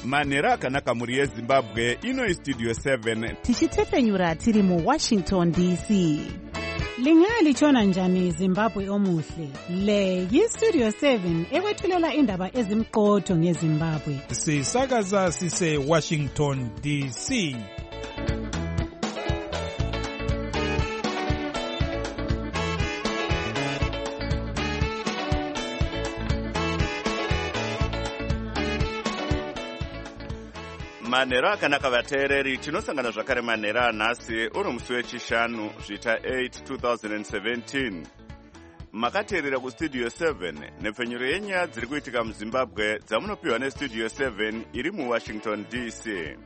manhero akanaka mhuri yezimbabwe. Ino istudio 7 tichitefenyura tiri muWashington DC. Lingalitshona njani Zimbabwe omuhle? Le yistudio 7 ekwethulela indaba ezimqotho ngeZimbabwe. Sisakaza sise Washington DC. manhero akanaka vateereri. Tinosangana zvakare manhero anhasi uri musi wechishanu zvita 8 2017. Makateerera kustudio 7 nepfenyuro yenyaya dziri kuitika muZimbabwe dzamunopiwa nestudio 7 iri muWashington DC.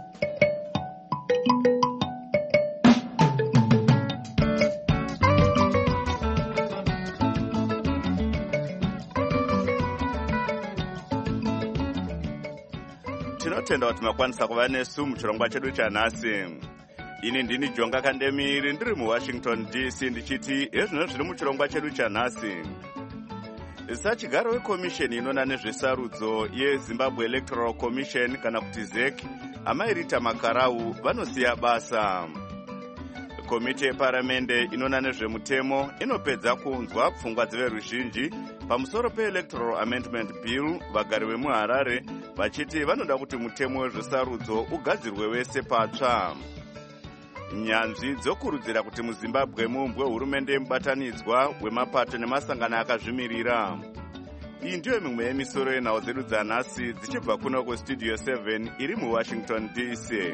Tinotenda kuti makwanisa kuva nesu muchirongwa chedu chanhasi. Ini ndini Jonga Kandemiri ndiri muWashington DC ndichiti ezvino zviri muchirongwa chedu chanhasi. Sachigaro wekomisheni inoona nezvesarudzo yeZimbabwe Electoral Commission kana kuti ZEC amairita Makarau vanosiya basa. Komiti yeparamende inoona nezvemutemo inopedza kunzwa pfungwa dzeveruzhinji pamusoro peElectoral Amendment Bill vagari vemuHarare vachiti vanoda kuti mutemo wezvesarudzo ugadzirwe wese patsva. Nyanzvi dzokurudzira kuti muZimbabwe muumbwe hurumende yemubatanidzwa wemapato nemasangano akazvimirira. Iyi ndiyo mimwe yemisoro yenhau dzedu dzanhasi dzichibva kuno kustudio 7 iri muWashington DC.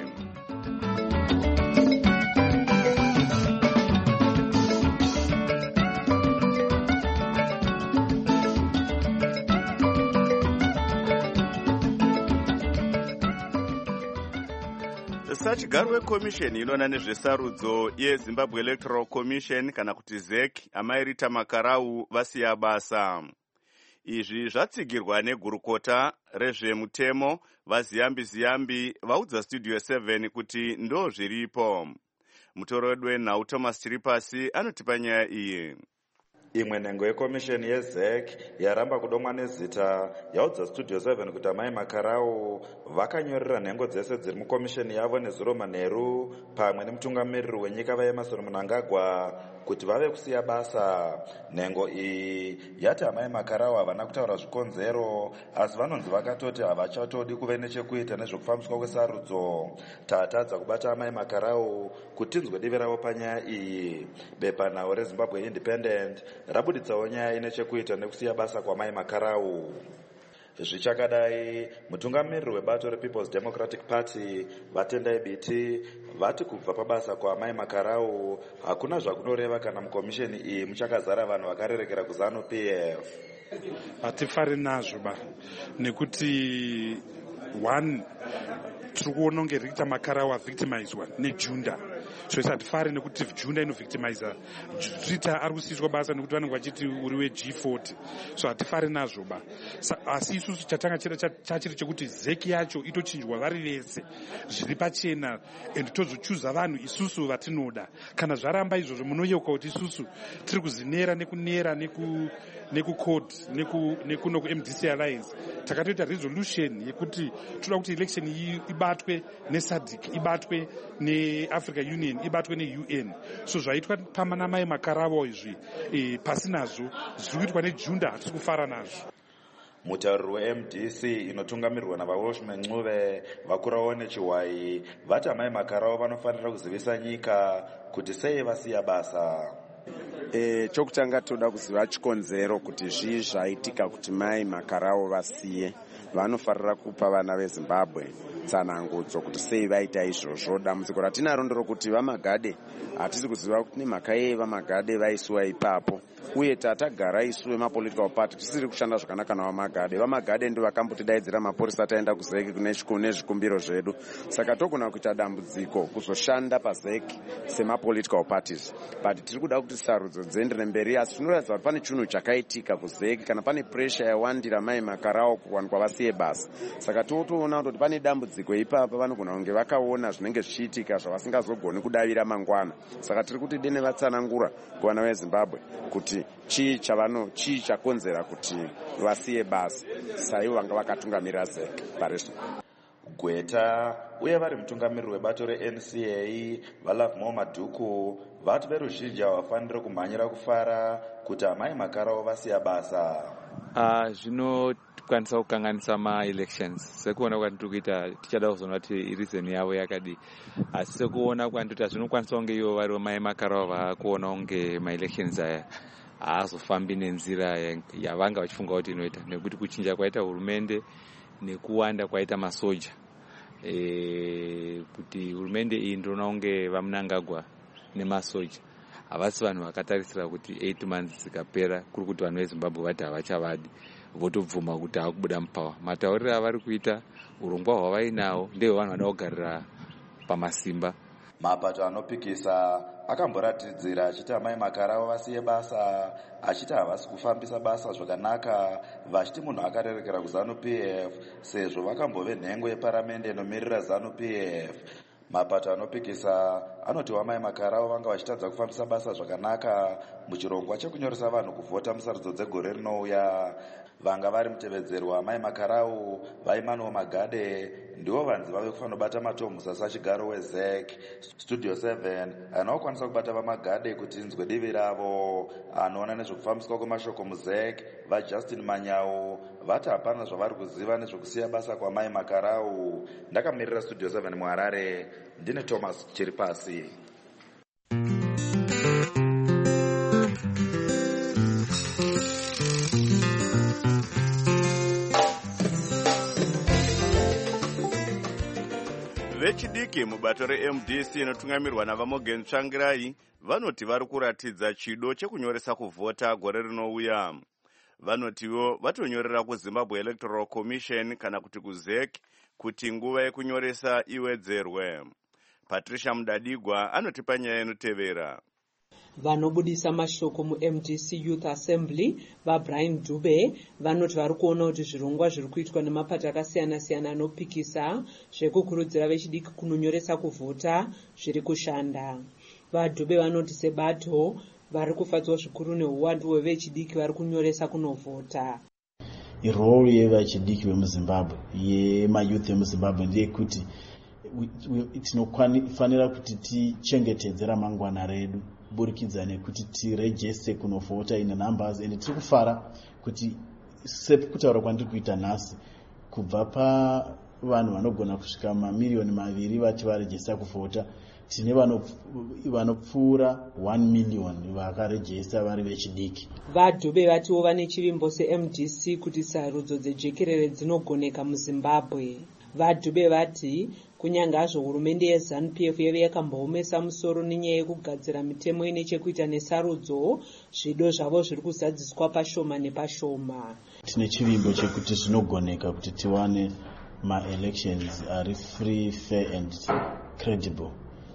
Sachigaro wekomisheni inoona nezvesarudzo yeZimbabwe Electoral Commission kana kuti ZEC amairita Makarau vasiya basa. Izvi zvatsigirwa negurukota rezvemutemo vaziyambi vaudza studio 7 kuti ndo zviripo. Mutoro wedu wenhau Thomas Chiripasi anotipa nyaya iyi. Imwe nhengo yekomisheni yeZEC yaramba kudomwa nezita yaudza studio 7 kuti amai Makarau vakanyorera nhengo dzese dziri mukomisheni yavo nezuro manheru pamwe nemutungamiriri wenyika vaEmmerson Mnangagwa kuti vave kusiya basa. Nhengo iyi yati amai Makarau havana kutaura zvikonzero asi vanonzi vakatoti havachatodi kuve nechekuita nezvekufambiswa kwesarudzo. Tatadza kubata amai Makarau kuti tinzwe divi ravo panyaya iyi. Bepanhau reZimbabwe Independent rabuditsawo nyaya ine chekuita nekusiya basa kwamai Makarau. Zvichakadai, mutungamiriri webato rePeople's Democratic Party Vatendai Biti vati kubva pabasa kwamai Makarau hakuna zvakunoreva kana mukomisheni iyi muchakazara vanhu vakarerekera kuZANU-PF. Hatifari nazvo nekuti one tiri kuona kunge Rita Makarau avictimizwa neJunda. Zvese hatifari nekuti Junda inovictimiza Rita ari kusiyiswa basa nekuti vanenge vachiti uri weG40. So hatifari nazvo asi isusu chatanga chachiri chekuti ZEC yacho itochinjwa vari vese zviri pachena and tozochuza vanhu isusu vatinoda. Kana zvaramba izvozvo munoyeuka kuti isusu tiri kuzinera nekunera nekucode nekuno kuMDC Alliance takatoita resolution yekuti toda kuti election iyi ibatwe neSADC, ibatwe neAfrica Union, ibatwe neUN. So zvaitwa pamba namai Makarau izvi pasi nazvo zviri kuitwa neJunda hatisi kufara nazvo. Mutauriri weMDC inotungamirirwa navaWashman Ncube vakurawo nechiwayi vati amai Makarau vanofanira kuzivisa nyika kuti sei vasiya basa. Chokutanga toda kuziva chikonzero kuti zvii zvaitika kuti mai Makarau vasiye. Vanofarira kupa vana veZimbabwe tsanangudzo kuti sei vaita izvozvo. Dambudziko ratinaro nderokuti vaMagade hatisi kuziva kuti nemhaka yei vaMagade vaisiwa ipapo, uye tatagara isu vemapolitical party tisiri kushanda zvakanaka navaMagade. VaMagade ndivo vakambotidaidzira mapurisa taenda kuZEC nezvikumbiro zvedu. Saka togona kuita dambudziko kuzoshanda paZEC semapolitical parties, but tiri kuda kuti sarudzo dziendere mberi. Asi tinoratidza kuti pane chinhu chakaitika kuZEC kana pane pressure yawandira mai Makarau kuwanikwa vasiye basa. Saka totoona kuti pane dambudziko ipapa vanogona kunge vakaona zvinenge zvichiitika zvavasingazogoni kudavira mangwana. Saka tiri kuti dene vatsanangura kuvana veZimbabwe kuti chii chakonzera kuti vasiye basa saivo vanga vakatungamirira ZEC parizvo. Gweta uye vari mutungamiriri webato reNCA vaLove More Madhuku vati veruzhinji havafaniri kumhanyira kufara kuti amai makarao vasiya basa. Zvinokwanisa kukanganisa ma-elections sekuona kwati tiri kuita tichada kuzoona kuti reason yavo yakadi, asi sekuona kwandoti zvinokwanisa kunge ivo vari mai makarao vakuona kunge ma-elections aya haazofambi nenzira yavanga vachifunga kuti inoita, nekuti kuchinja kwaita hurumende nekuwanda kwaita masoja, kuti hurumende iyi ndinoona kunge vamunangagwa nemasoja havasi vanhu vakatarisira kuti 8 months dzikapera kuri kuti vanhu veZimbabwe vati havachavadi votobvuma kuti hakubuda mupawa. Matauriro avari kuita, urongwa hwavainawo ndehwe vanhu vada kugarira pamasimba. Mapato anopikisa akamboratidzira achiti amai makarao vasiye basa, achiti havasi kufambisa basa zvakanaka, vachiti munhu akarerekera kuZANU-PF sezvo vakambove nhengo yeparamende inomirira ZANU-PF. Mapato anopikisa anoti wamai makarao vanga vachitadza kufambisa basa zvakanaka muchirongwa chekunyoresa vanhu kuvhota musarudzo dzegore rinouya. Vanga vari mutevedzeri wamai makarao vaImmanuel Magade ndivo vanzi vave kufanobata matomhusa sachigaro weZEC. Studio 7 anokwanisa kubata vaMagade kuti inzwe divi ravo. Anoona nezvekufambiswa kwemashoko muZEC vaJustin Manyau vati hapana zvavari kuziva nezvekusiya basa kwamai makarao. Ndakamirira Studio 7 muHarare, ndine Thomas Chiripasi. Vechidiki mubato reMDC inotungamirwa naVaMorgan Tsvangirai vanoti vari kuratidza chido chekunyoresa kuvhota gore rinouya. Vanotiwo vatonyorera kuZimbabwe Electoral Commission kana kuti kuZEC kuti nguva yekunyoresa iwedzerwe. Patricia Mudadigwa anotipa nyaya inotevera. Vanobudisa mashoko muMDC Youth Assembly vaBrian Dube vanoti vari kuona kuti zvirongwa zviri kuitwa nemapato akasiyana-siyana anopikisa zvekukurudzira vechidiki kunonyoresa kuvhota zviri kushanda. VaDube vanoti sebato vari kufadzwa zvikuru neuwandu hwevechidiki vari kunyoresa kunovhota. Iroro yevechidiki vemuZimbabwe yemayouth emuZimbabwe ndeyekuti tinofanira kuti tichengetedze ramangwana redu burikidza nekuti tirejeste kunovhota in numbers, and tiri kufara kuti sekutaura kwandiri kuita nhasi kubva pavanhu vanogona kusvika mamiliyoni 2 vati varejesta kuvhota tine vanopfuura 1 million vakarejesta vari vechidiki. VaDube vatiwo vane chivimbo seMDC kuti sarudzo dzejekerere dzinogoneka muZimbabwe. VaDube vati kunyange hazvo hurumende yeZANU-PF yave yakamboomesa musoro nenyaya yekugadzira mitemo ine chekuita nesarudzo, zvido zvavo zviri kuzadziswa pashoma nepashoma. Tine chivimbo chekuti zvinogoneka kuti tiwane ma-elections ari free, fair and credible.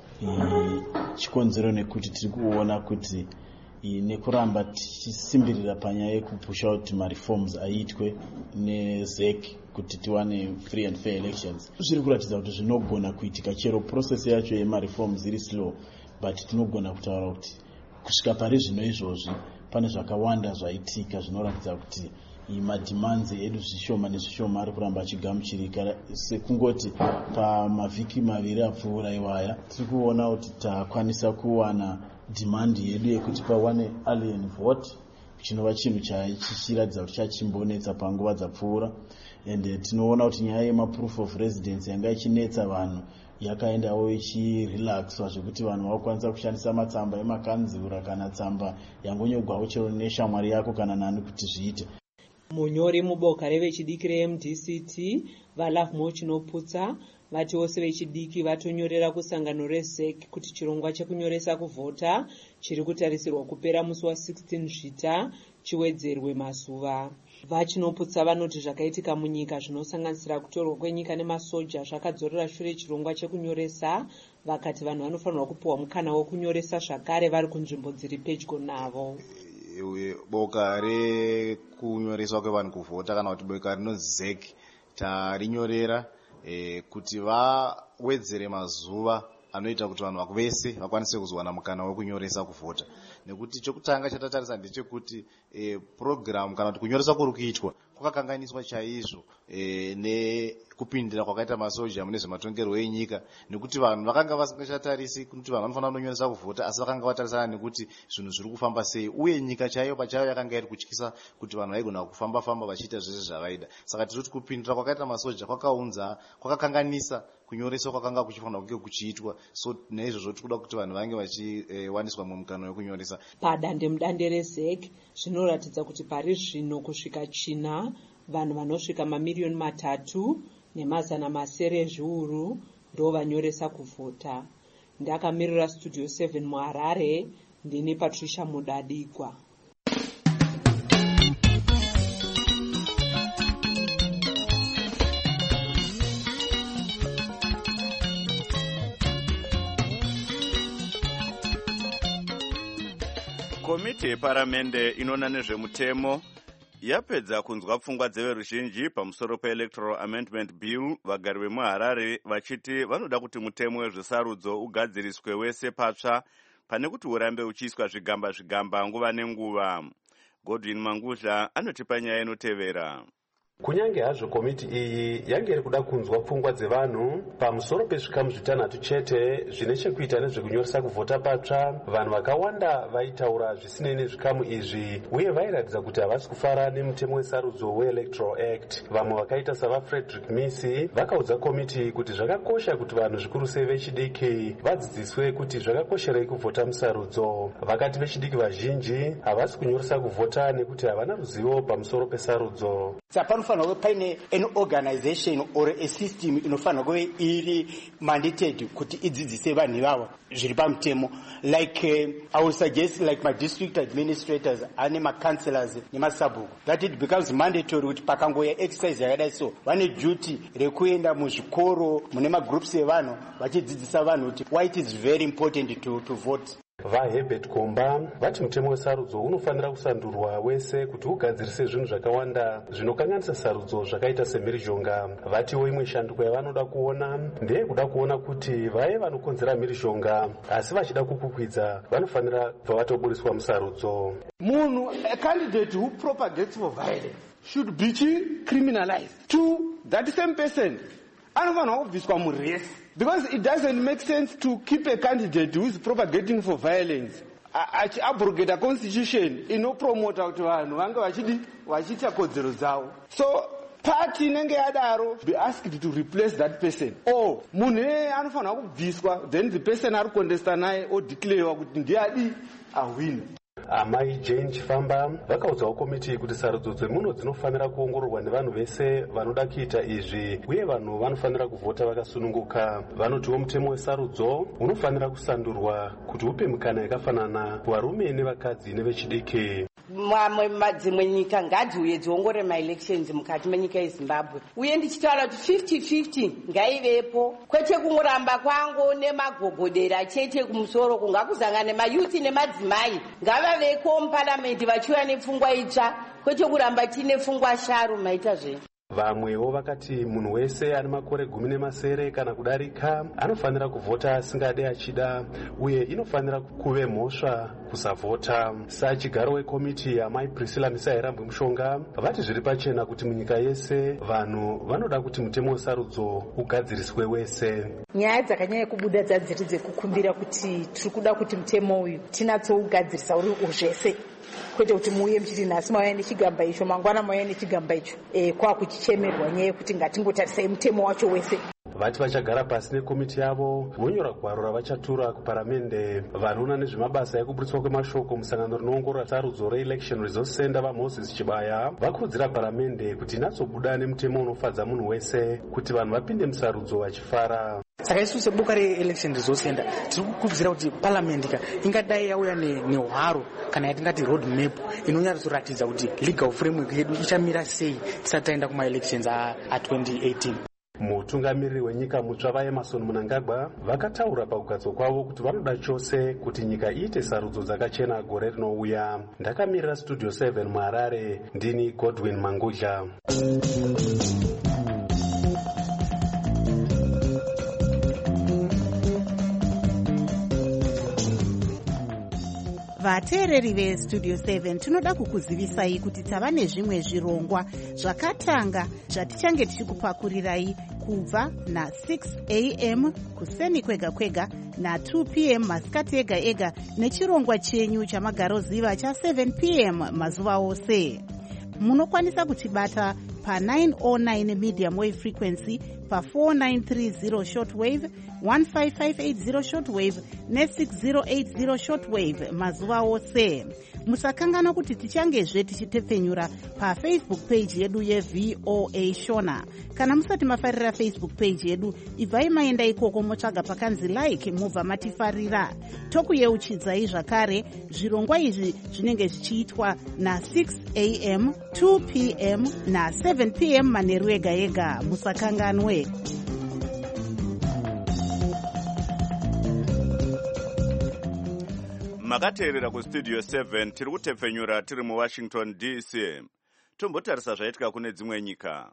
Chikonzero nekuti tiri kuona kuti nekuramba tichisimbirira panyaya yekupusha kuti ma-reforms aitwe neZEC kuti tiwane free and fair elections. Zviri kuratidza kuti zvinogona kuitika, chero process yacho yema-reforms iri slow, but tinogona kutaura kuti kusvika pari zvino izvozvi pane zvakawanda zvaitika zvinoratidza kuti mademands edu zvishoma nezvishoma ari kuramba achigamuchirika. Sekungoti pamavhiki 2 apfuura iwaya tiri kuona kuti takwanisa kuwana demand yedu yekuti pawane alien vote, chinova chinhu chichiratidza kuti chachimbonetsa panguva dzapfuura. And tinoona kuti nyaya yemaproof of residence yanga ichinetsa vanhu yakaendawo ichirelaxwa zvekuti vanhu vakwanisa kushandisa matsamba emakanzura kana tsamba yangonyogwawo chero neshamwari yako kana nani kuti zviite. Munyori muboka revechidiki reMDCT vaLove More Chinoputsa vati vose vechidiki vatonyorera kusangano reZEC kuti chirongwa chekunyoresa kuvhota chiri kutarisirwa kupera musi wa16 Zvita chiwedzerwe mazuva. VaChinoputsa vanoti zvakaitika munyika zvinosanganisira kutorwa kwenyika nemasoja zvakadzorera shure chirongwa chekunyoresa, vakati vanhu vanofanirwa kupiwa mukana wokunyoresa zvakare vari kunzvimbo dziri pedyo navo. Boka rekunyoreswa kwevanhu kuvhota kana kuti boka rinonzi ZEC tarinyorera kuti vawedzere mazuva anoita kuti vanhu vese vakwanise kuzowana mukana wekunyoresa kuvhota. Nekuti chokutanga chatatarisa ndechekuti program kana kuti kunyoresa kuri kuitwa kwakakanganiswa chaizvo nekupindira kwakaita masoja mune zvematongerwo enyika, nekuti vanhu vakanga vasingachatarisi kuti vanhu vanofanira kunonyoresa kuvhota, asi vakanga vatarisana nekuti zvinhu zviri kufamba sei, uye nyika chaiyo pachayo yakanga iri kutyisa kuti vanhu vaigona kufamba-famba vachiita zvese zvavaida. Saka tirikuti kupindira kwakaita masoja kwakaunza, kwakakanganisa kunyoreswa kwakanga kuchifanira kunge kuchiitwa. So naizvozvo tikuda kuti vanhu vange vachiwaniswa mumukana wekunyoresa. Padandemudande rezek zvinoratidza kuti pari zvino kusvika China vanhu vanosvika mamiriyoni 3,700,000 ndo vanyoresa kuvhota. Ndakamirira Studio 7 muHarare, ndini Patricia Mudadigwa. Komiti yeparamende inoona nezvemutemo yapedza kunzwa pfungwa dzeveruzhinji pamusoro peElectoral Amendment Bill. Vagari vemuHarare vachiti vanoda kuti mutemo wezvesarudzo ugadziriswe wese patsva pane kuti urambe uchiiswa zvigamba nguva nenguva. Godwin Manguzha anotipa nyaya inotevera. Kunyange hazvo komiti iyi yange iri kuda kunzwa pfungwa dzevanhu pamusoro pezvikamu zvitanhatu chete zvine chekuita nezvekunyoresa kuvhota patsva, vanhu vakawanda vaitaura zvisinei nezvikamu izvi uye vairatidza kuti havasi kufara nemutemo wesarudzo weElectoral Act. Vamwe vakaita savaFrederick Misi vakaudza komiti kuti zvakakosha kuti vanhu zvikuru sei vechidiki vadzidziswe kuti zvakakosherei kuvhota musarudzo. Vakati vechidiki vazhinji havasi kunyoresa kuvhota nekuti havana ruzivo pamusoro pesarudzo. Panofanira kuve paine an organization or a system inofanira kuve iri mandated kuti idzidzise vanhu ivavo zviri pamutemo. Like I would suggest like my district administrators ane ma-councillors nemasabhuku, that it becomes mandatory kuti pakangoya exercise yakadai so vane duty rekuenda muzvikoro mune magroups evanhu vachidzidzisa vanhu kuti why it is very important to vote. VaHerbert Komba vati mutemo wesarudzo unofanira kusandurwa wese kuti ugadzirise zvinhu zvakawanda zvinokanganisa sarudzo zvakaita semhirizhonga. Vatiwo imwe shanduko yavanoda kuona ndeyekuda kuona kuti vaye vanokonzera mhirizhonga asi vachida kukukwidza vanofanira kubva vatoburiswa musarudzo. Munhu, a candidate who propagates for violence should be criminalized. To that same person anofanira kubviswa murace, because it doesn't make sense to keep a candidate who is propagating for violence abrogate a constitution inopromota kuti vanhu vange vachiita kodzero dzavo. So party inenge yadaro be asked to replace that person, or munhu anofanira kubviswa, then the person ari kundesta naye odeclarewa kuti ndiye awina. Amai Jane Chifamba vakaudzawo komiti kuti sarudzo dzemuno dzinofanira kuongororwa nevanhu vese vanoda kuita izvi uye vanhu vanofanira kuvhota vakasununguka. Vanotiwo mutemo wesarudzo unofanira kusandurwa kuti upe mikana yakafanana kuvarume nevakadzi nevechidiki. Dzimwe nyika ngadziuye dziongorore maelections mukati menyika yeZimbabwe, uye ndichitaura kuti 50-50 ngaivepo, kwete kungoramba kwangu nemagogodera chete kumusoro, kungakuzangane mayuthi nemadzimai ngavaveko muparamendi vachiuya nepfungwa itsva, kwete kuramba tine pfungwa sharu maita zvenyu. Vamwewo vakati munhu wese ane makore 10 kana kudarika anofanira kuvhota asingade achida, uye inofanira kuve mhosva kusavhota. Sachigaro wekomiti amai Priscilla Misairambwe Mushonga vati zviri pachena kuti munyika yese vanhu vanoda kuti mutemo wesarudzo ugadziriswe wese. Nyaya dzakanyanya kubuda dzadziri dzekukumbira kuti tiri kuda kuti mutemo uyu tinatsougadzirisa uri zvese, kwete kuti muuye muchiti nhasi mauya nechigamba icho mangwana mauya nechigamba icho, kwakuchichemerwa nyaya yekuti ngatingotarisai mutemo wacho wese. Vati vachagara pasi nekomiti yavo vonyora gwaro ravachatura kuparamende. Vanoona nezvemabasa ekuburitswa kwemashoko musangano rinoongorora sarudzo reElection Resource Center vaMoses Chibaya vakurudzira paramende kuti inatsobuda nemutemo unofadza munhu wese kuti vanhu vapinde musarudzo vachifara. Saka isu seboka reElection Resource Center tiri kukurudzira kuti parliament ingadai yauya nehwaro kana yatingati road map inonyatsoratidza kuti legal framework yedu ichamira sei tisati taenda kumaelections a2018. Mutungamiriri wenyika mutsva vaEmmerson Mnangagwa vakataura pakugadzwa kwavo kuti vanoda chose kuti nyika iite sarudzo dzakachena gore rinouya. Ndakamirira Studio 7 muHarare, ndini Godwin Manguzha. vateereri vestudio 7 tinoda kukuzivisai kuti tava nezvimwe zvirongwa zvakatanga zvatichange tichikupakurirai kubva na6 am kuseni kwega kwega na2 pm masikati ega ega nechirongwa chenyu chamagaroziva cha7 pm mazuva ose. Munokwanisa kutibata pa909 medium wave frequency, pa4930 shortwave, 15580 shortwave ne6080 shortwave mazuva ose. Musakangana kuti tichangezve tichitepfenyura pafacebook page yedu yeVOA Shona. Kana musati mafarira Facebook page yedu, ibvai maenda ikoko motsvaga pakanzi like mubva matifarira. Tokuyeuchidzai zvakare zvirongwa izvi zvinenge zvichiitwa na6 am, 2 pm na7 pm manheru ega ega. Musakanganwe. Makateerera kustudio 7 tiri kutepfenyura tiri muWashington DC. Tombotarisa zvaitika kune dzimwe nyika.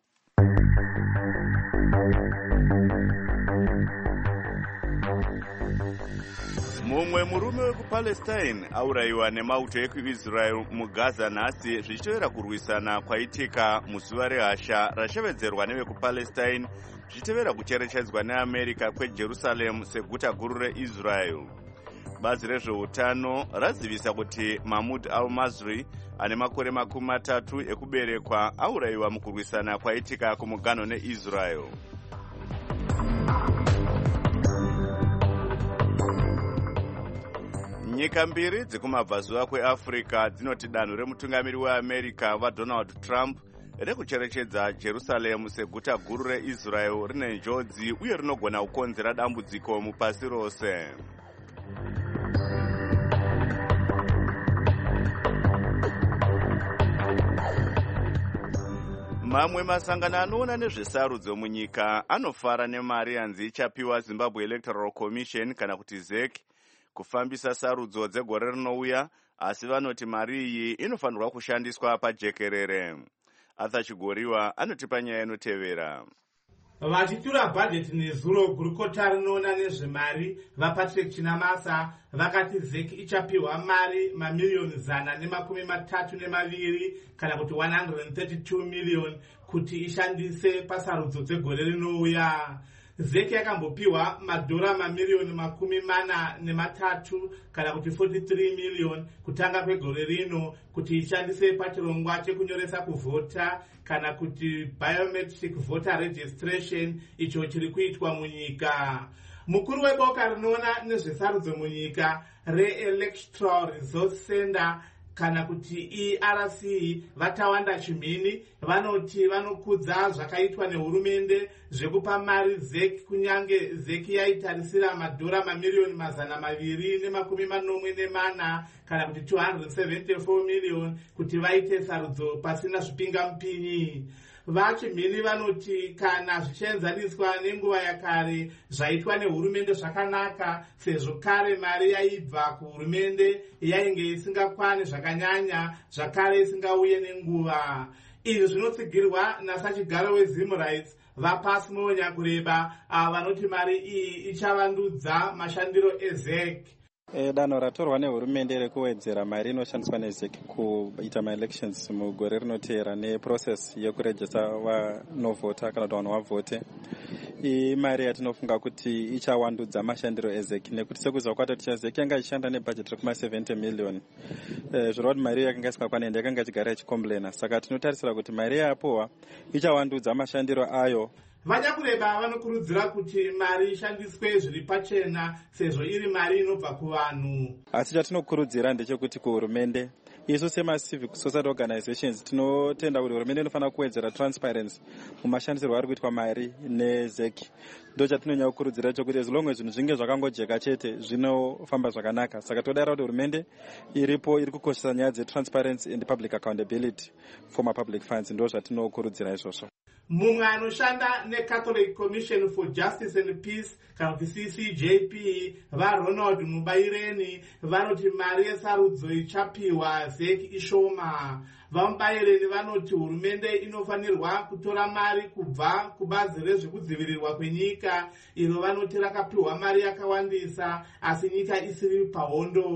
Mumwe murume wekupalestine aurayiwa nemauto ekuIsrael muGaza nhasi zvichitevera kurwisana kwaitika muzuva rehasha rashevedzerwa nevekupalestine zvichitevera kucherechedzwa neAmerica kweJerusaremu seguta guru reIsrael. Bazi rezveutano razivisa kuti Mahmoud al-Masri ane makore 30 ekuberekwa aurayiwa mukurwisana kwaitika kumuganho neIsrael. Nyika mbiri dzikumabvazuva kweAfrica dzinoti danho remutungamiri weAmerica vaDonald Trump rekucherechedza Jerusalemu seguta guru reIsrael rine njodzi uye rinogona kukonzera dambudziko mupasi rose. Mamwe masangano anoona nezvesarudzo munyika anofara nemari yanzi ichapiwa Zimbabwe Electoral Commission kana kuti ZEC kufambisa sarudzo dzegore rinouya, asi vanoti mari iyi inofanirwa kushandiswa pajekerere. Arthur Chigoriwa anotipa nyaya inotevera. Vachitura bhajeti nezuro gurukota rinoona nezvemari vaPatrick Chinamasa vakati ZEC ichapiwa mari mamiliyoni 132 kana kuti 132 million kuti ishandise pasarudzo dzegore rinouya. ZEC yakambopiwa madhora mamiliyoni 43 kana kuti 43 million kutanga kwegore rino kuti ishandise pachirongwa chekunyoresa kuvhota kana kuti biometric voter registration icho chiri kuitwa munyika. Mukuru weboka rinoona nezvesarudzo munyika reElectoral Resource Center kana kuti ERC Vatawanda Chimini vanoti vanokudza zvakaitwa nehurumende zvekupa mari ZEC kunyange ZEC yaitarisira madhora mamiliyoni 244 kana kuti 274 million kuti vaite sarudzo pasina zvipingamupinyi. Vachimhini vanoti kana zvichienzaniswa nenguva yakare zvaitwa nehurumende zvakanaka, sezvo kare mari yaibva kuhurumende yainge isingakwani zvakanyanya, zvakare isingauye nenguva. Izvi zvinotsigirwa nasachigaro weZimrights vaPasi Monyakureba vanoti mari iyi ichavandudza mashandiro eZEC. Danho ratorwa nehurumende rekuwedzera mari inoshandiswa neZEC kuita maelections mugore rinoteera neprocess yekurejista vanovhota kana kuti vanhu vavhote. Imari yatinofunga kuti ichawandudza mashandiro eZEC nekuti sekuziva kwacho kuti ZEC yanga ichishanda nebhajeti rekuma70 million. Zvoreva kuti mari yakanga isingakwana ende yakanga ichigara ichikomblena. Saka tinotarisira kuti mari yapuwa ichawandudza mashandiro ayo. Vanyakureba vanokurudzira kuti mari ishandiswe zviri pachena sezvo iri mari inobva kuvanhu. Asi chatinokurudzira ndechekuti kuhurumende, isu sema-civic society organizations tinotenda kuti hurumende inofanira kuwedzera transparency mumashandisirwo ari kuitwa mari neZEC. Ndo chatinonyanya kukurudzira chokuti as long as zvinhu zvinge zvakangojeka chete zvinofamba zvakanaka. Saka todara kuti hurumende iripo iri kukoshesa nyaya dzetransparency and public accountability for mapublic funds. Ndo zvatinokurudzira izvozvo. Mumwe anoshanda neCatholic Commission for Justice and Peace kana kuti CCJP vaRonald Mubaireni vanoti mari yesarudzo ichapiwa ZEC ishoma. VaMubaireni vanoti hurumende inofanirwa kutora mari kubva kubazi rezvekudzivirirwa kwenyika iro vanoti rakapiwa mari yakawandisa asi nyika isiri pahondo.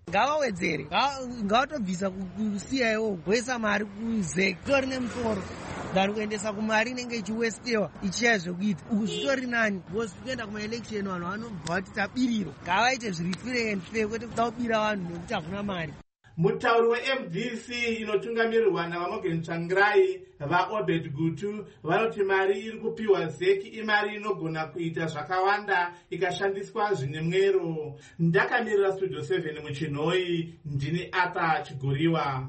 ngavawedzere, ngavatobvisa kusiyawo kuisa mari kuzeki zvitori nemusoro dari kuendesa kumari inenge ichiwestiwa ichiya zvekuita uku zvitori nani because kuenda kumaelection vanhu vanobva kuti tabiriro ngavaite zviri free and fair kwete kuda kubira vanhu nekuti hakuna mari. Mutauri weMDC inotungamirirwa naVamorgan Tsvangirai vaObed Gutu vanoti mari iri kupiwa zeki imari inogona kuita zvakawanda ikashandiswa zvine mwero. Ndakamirira Studio 7 muChinhoi, ndini Arthur Chigoriwa.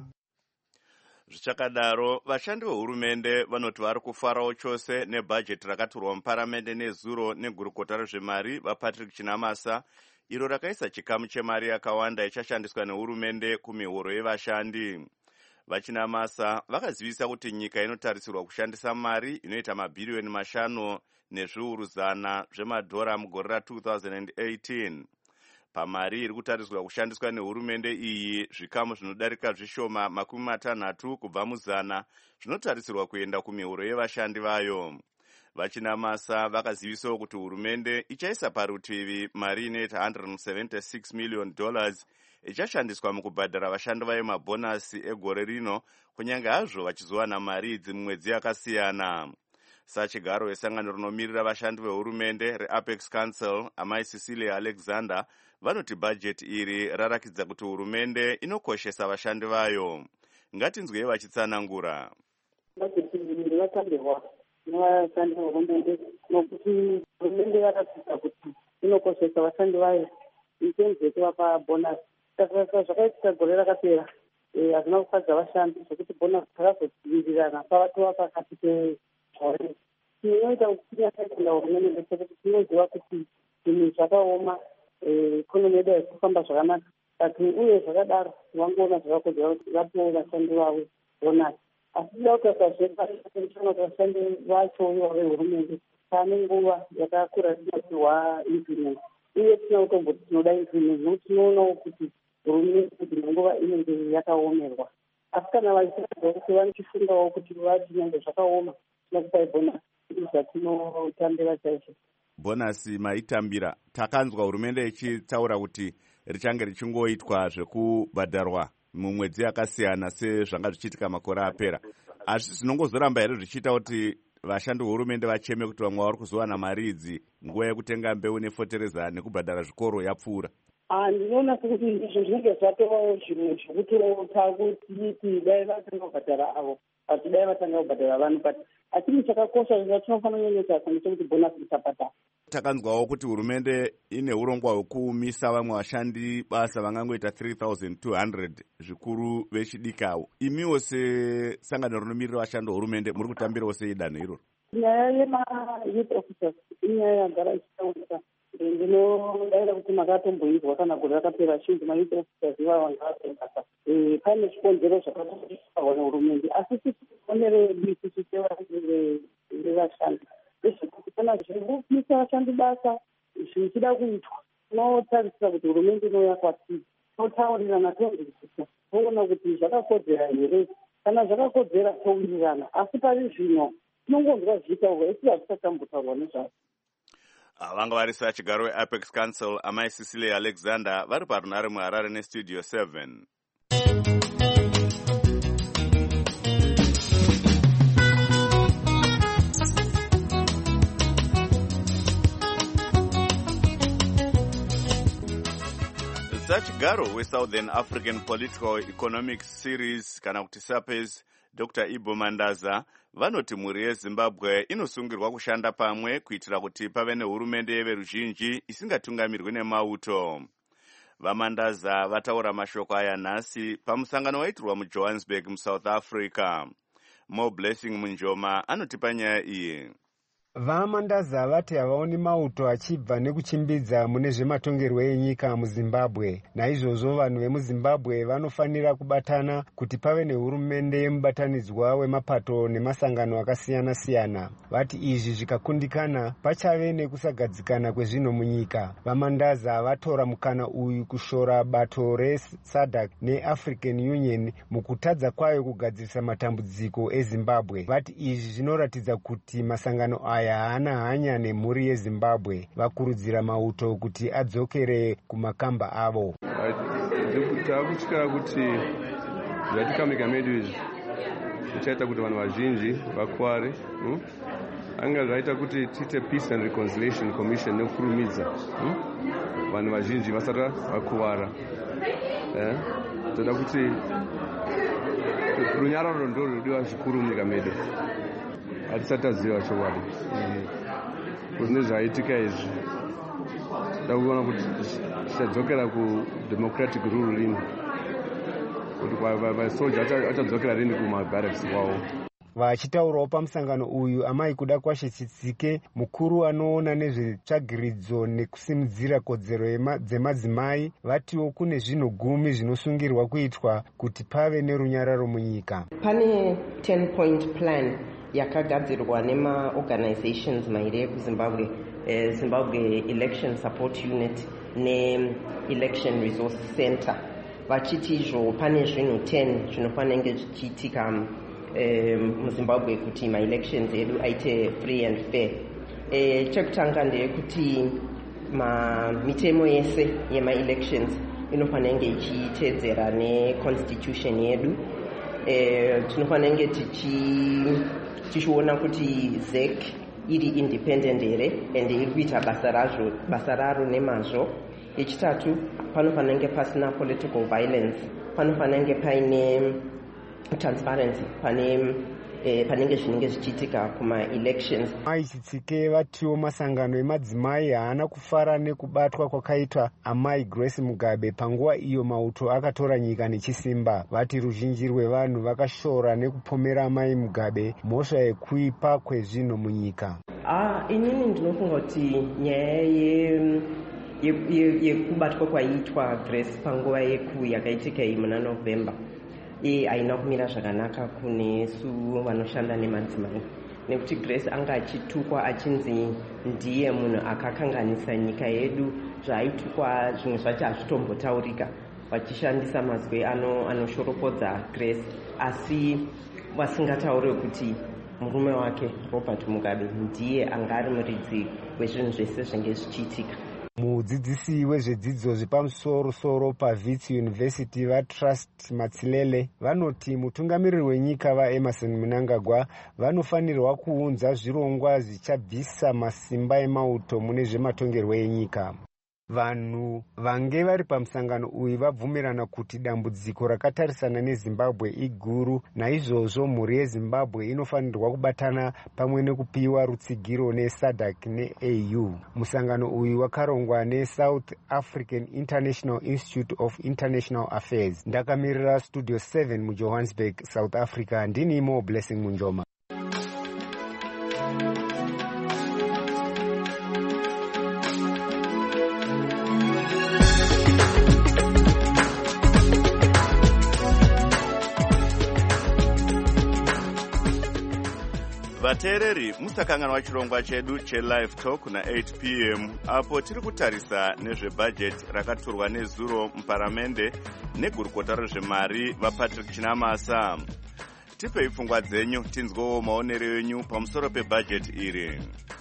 Zvichakadaro, vashandi vehurumende vanoti vari kufarawo chose nebhajeti rakatorwa muparamende nezuro negurukota rezvemari vaPatrick Chinamasa, iro rakaisa chikamu chemari yakawanda ichashandiswa nehurumende kumihoro yevashandi. VaChinamasa vakazivisa kuti nyika inotarisirwa kushandisa mari inoita mabhiriyoni 5 nezviuru 100 zvemadhora mugore ra2018. Pamari iri kutarisirwa kushandiswa nehurumende iyi, zvikamu zvinodarika zvishoma 60 kubva mu100 zvinotarisirwa kuenda kumihoro yevashandi vayo. VaChinamasa vakazivisawo kuti hurumende ichaisa parutivi mari inoita $176 million ichashandiswa mukubhadhara vashandi vayo mabhonasi egore rino, kunyange hazvo vachizowana mari idzi mumwedzi yakasiyana. Sachigaro wesangano rinomirira vashandi vehurumende reApex Council, Amai Cecilia Alexander, vanoti bhajeti iri rarakidza kuti hurumende inokoshesa vashandi vayo. Ngatinzwei vachitsanangura. Bhajeti iri yakambirwa nevashandi vehurumende nokuti hurumende yakatsika kuti inokoshesa vashandi vayo itenzi yekuvapa bhonasi. Saka zvakaitika gore rakapera hazvina kufadza vashandi zvekuti bhonasi dzakazodzivirirana pavatova pakati pezvauri. Tinoita kuti tinyatsaikunda hurumende ndechekuti tinoziva kuti zvinhu zvakaoma, ikonomi yedu haisi kufamba zvakanaka, asi uye zvakadaro vangoona zvakakodzera kuti vapiwe vashandi vavo bhonasi. Asi tinoda kutarisazvepaaana kuti vashandi vacho ivo vehurumende pane nguva yakakura tinopiwa increment, uye tina kutomboti tinoda increment nokuti tinoonawo kuti hurumende dzimwe nguva inenge yakaomerwa. Asi kana vachiratidza kuti vanochifungawo kuti vati nyange zvakaoma tinokupai bhonasi, zvatinotambira chaizvo. Bhonasi maitambira, takanzwa hurumende ichitaura kuti richange richingoitwa zvekubhadharwa mumwedzi yakasiyana sezvanga zvichiitika makore apera. Asi zvinongozoramba here zvichiita kuti vashandi vehurumende vacheme kuti vamwe vari kuzowana mari idzi nguva yekutenga mbeu nefotereza nekubhadhara zvikoro yapfuura? Ndinoona sekuti izvo zvinenge zvatovawo zvimwe zvekutota kuti dai vatanga kubhadhara avo kuti dai vatanga kubhadhara vanhu, but asi chakakosha zvatinofanira kunyanyisa sekuti bhonasi isabhadhara. Takanzwawo kuti hurumende ine urongwa hwekumisa vamwe vashandi basa vangangoita 3,200 zvikuru vechidikawo. Imiwo sesangano rinomirira vashandi vehurumende muri kutambirawo sei danho iroro? Nyaya yema-youth officers inyaya yagara ichitaurika. Ndinodaira kuti makatomboizwa kana gore rakapera zhinji ma-youth officers ivava ngavapembasa. Pane zvikonzero zvakatoiswa nehurumende, asi tisionere bisi sevashandi ndezvekuti kana zvirikupisa vashandi basa zvichida kuitwa, tinotarisira kuti hurumende inouya kwatiri totaurirana tonzwisisa toona kuti zvakakodzera here. Kana zvakakodzera towirirana, asi pari zvino tinongonzwa zvichitaurwa isi hazvichatambotaurwa nezvazvo. Vanga vari sachigaro weApex Council, Amai Cecilia Alexander, vari parunare muHarare neStudio 7. Sachigaro weSouthern African Political Economic Series kana kuti SAPES, Dr. Ibo Mandaza, vanoti mhuri yeZimbabwe inosungirwa kushanda pamwe kuitira kuti pave nehurumende yeveruzhinji isingatungamirwi nemauto. VaMandaza vataura mashoko aya nhasi pamusangano waitirwa muJohannesburg muSouth Africa. Mo Blessing Munjoma anotipa nyaya iyi. VaMandaza vati havaoni mauto achibva nekuchimbidza mune zvematongerwo enyika muZimbabwe. Naizvozvo vanhu vemuZimbabwe vanofanira kubatana kuti pave nehurumende yemubatanidzwa wemapato nemasangano akasiyana-siyana. Vati izvi zvikakundikana pachave nekusagadzikana kwezvinhu munyika. VaMandaza vatora mukana uyu kushora bato reSADC neAfrican Union mukutadza kwayo kugadzirisa matambudziko eZimbabwe. Vati izvi zvinoratidza kuti masangano aya haana hanya nemhuri yeZimbabwe. Vakurudzira mauto kuti adzokere kumakamba avo. takutya kuti zvatikamika medu izvi zvichaita kuti vanhu vazhinji vakware. Anga zvaita kuti tiite Peace and Reconciliation Commission nekurumidza vanhu vazhinji vasati vakuwara. Toda kuti runyararo ndo rudiwa zvikuru munyika medu. Hatisati taziva chokwadi kuti nezvaitika izvi. Toda kuona kuti tichadzokera kudemocratic rule rini, kuti vasoja achadzokera rini kumabarracks kwavo. Vachitaurawo pamusangano uyu amai kuda kwashe Tsitsike, mukuru anoona nezvetsvagiridzo nekusimudzira kodzero dzemadzimai, vatiwo kune zvinhu 10 zvinosungirwa kuitwa kuti pave nerunyararo munyika. Pane 10-point plan yakagadzirwa nemaorganizations mairi ekuzimbabwe, Zimbabwe Election Support Unit ne-Election Resource Center. Vachiti izvo pane zvinhu 10 zvinofanira kunge zvichiitika muZimbabwe kuti ma-elections edu aite free and fair. Chekutanga ndeyekuti mitemo yese yema-elections inofanira kunge ichiteedzera ne-constitution yedu. Tinofanira kunge tichiona kuti ZEC iri independent here and iri kuita basa raro nemazvo. Yechitatu, panofanira kunge pasina political violence, panofanira kunge paine transparency panenge zvinenge zvichiitika kuma-elections. Mai Tsitsike vatiwo masangano emadzimai haana kufara nekubatwa kwakaitwa amai Grace Mugabe panguva iyo mauto akatora nyika nechisimba. Vati ruzhinji rwevanhu vakashora nekupomera amai Mugabe mhosva yekuipa kwezvinhu munyika. Inini ndinofunga kuti nyaya yekubatwa kwaiitwa Grace panguva yakaitika iyi muna November haina kumira zvakanaka kunesu vanoshanda nemadzimai, nekuti Grace anga achitukwa achinzi ndiye munhu akakanganisa nyika yedu. Zvaitukwa zvimwe zvacho hazvitombotaurika, vachishandisa mazwi anoshoropodza Grace, asi vasingataure kuti murume wake Robert Mugabe ndiye anga ari muridzi wezvinhu zvese zvinge zvichiitika. Mudzidzisi wezvedzidzo zvepamusoro-soro paWits University vaTrust Matsilele vanoti mutungamiriri wenyika vaEmerson Mnangagwa vanofanirwa kuunza zvirongwa zvichabvisa masimba emauto mune zvematongerwo enyika. Vanhu vange vari pamusangano uyu vabvumirana kuti dambudziko rakatarisana neZimbabwe iguru, naizvozvo mhuri yeZimbabwe inofanirwa kubatana pamwe nekupiwa rutsigiro neSADC neAU. Musangano uyu wakarongwa neSouth African International Institute of International Affairs. Ndakamirira Studio 7 muJohannesburg, South Africa. Ndini Mo Blessing Munjoma. Vateereri, musakanganwa chirongwa chedu cheLive Talk na 8 p.m. apo tiri kutarisa nezvebhajeti rakaturwa nezuro muparamende negurukota rezvemari vaPatrick Chinamasa. Tipei pfungwa dzenyu tinzwewo maonero enyu pamusoro pebhajeti iri.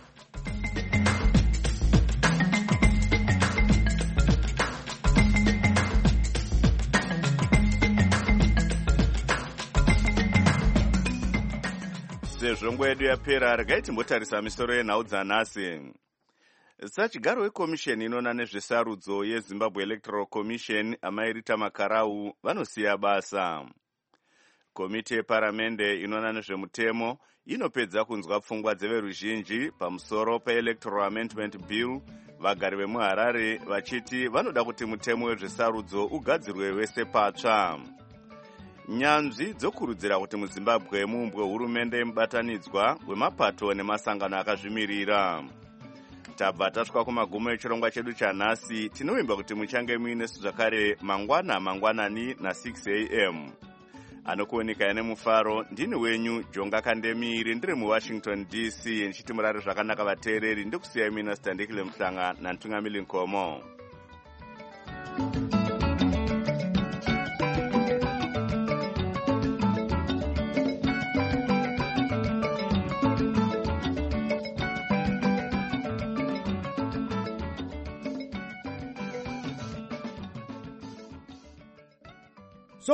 Sezvo nguva yedu yapera, regai timbotarisa misoro yenhau dzanhasi. Sachigaro wekomisheni inoona nezvesarudzo yeZimbabwe Electoral Commission amai Rita Makarau vanosiya basa. Komiti yeparamende inoona nezvemutemo inopedza kunzwa pfungwa dzeveruzhinji pamusoro peElectoral Amendment Bill. Vagari vemuHarare vachiti vanoda kuti mutemo wezvesarudzo ugadzirwe wese patsva. Nyanzvi dzokurudzira kuti muZimbabwe muumbwe hurumende mubatanidzwa wemapato nemasangano akazvimirira. Tabva tasvika kumagumo echirongwa chedu chanhasi. Tinovimba kuti muchange muinesu zvakare mangwanani na6 a.m. Anokuoneka nemufaro ndini wenyu Jonga Kandemiri, ndiri muWashington DC, ndichiti murare zvakanaka vateereri. Ndikusiyai mina Standekile Mhlanga nantungamili Nkomo.